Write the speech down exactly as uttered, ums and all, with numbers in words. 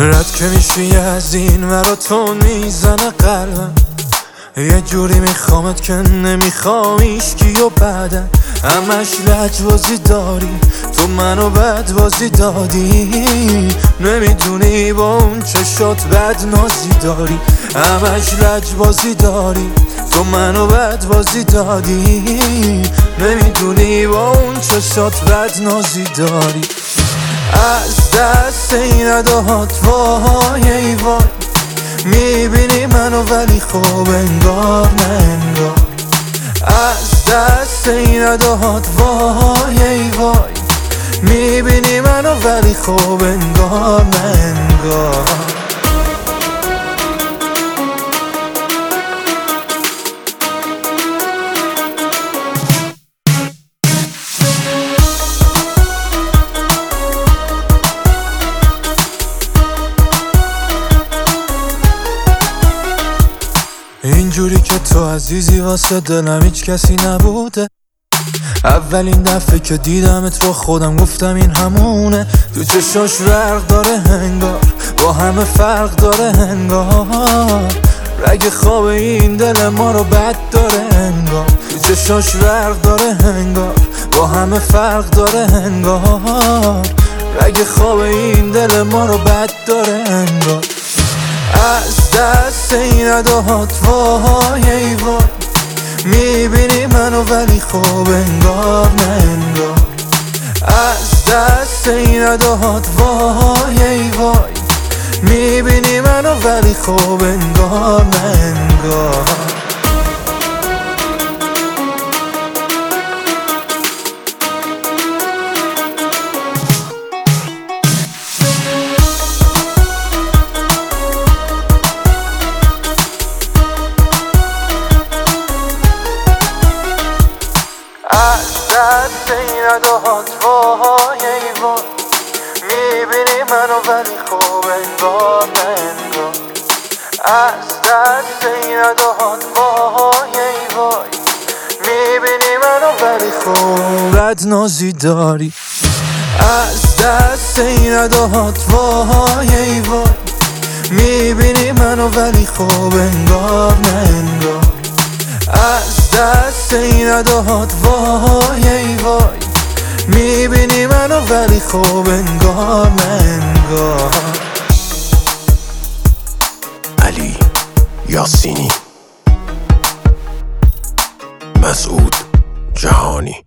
رد که میشی از این ورا تو میزنه قلبم، یه جوری میخوامت که نمیخوام ایشکی و بعدم همش لجبازی داری، تو منو بد بازی دادی، نمیدونی با اون چشات بد نازی داری، همش لجبازی داری، تو منو بد بازی دادی، نمیدونی با اون چشات بد نازی داری. از دست این اداهات وای ای وای، میبینی منو ولی خوب انگار نه انگار. از دست این اداهات وای ای وای، میبینی منو ولی خوب انگار نه انگار. اینجوری که تو عزیزی واسه دلم هیچ کسی نبوده، اولین دفعه که دیدمت با خودم گفتم این همونه، تو چشاش برق داره انگار، با همه فرق داره انگار، رگ خواب این دل ما رو بد داره انگار، تو چشاش برق داره انگار، با همه فرق داره انگار، رگ خواب این دل ما رو بد داره انگار. از دست این اداهات وای ای وای، میبینی منو ولی خوب انگار نه انگار. از دست این اداهات وای ای وای، میبینی منو ولی خوب انگار نه انگار. از دست این اداهات وای ای وای، میبینی منو ولی خوب انگار نه انگار. از دست این اداهات وای ای وای، میبینی منو ولی خوب بد نازی داری. از دست این اداهات وای ای وای، میبینی منو ولی خوب انگار نه انگار. از دست این اداهات وای ای وای، میبینی منو ولی خوب انگار نه انگار. علی یاسینی، مسعود جهانی.